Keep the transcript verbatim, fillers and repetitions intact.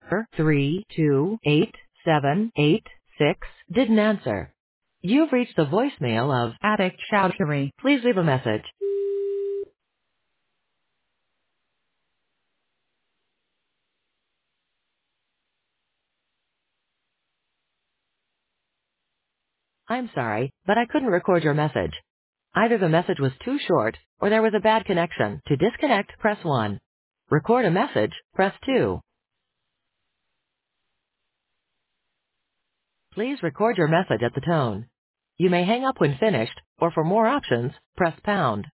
three two eight seven eight six didn't answer. You've reached the voicemail of Atik Chowdhury. Please leave a message. I'm sorry, but I couldn't record your message. Either the message was too short, or there was a bad connection. To disconnect, press one. Record a message, press two. Please record your message at the tone. You may hang up when finished, or for more options, press pound.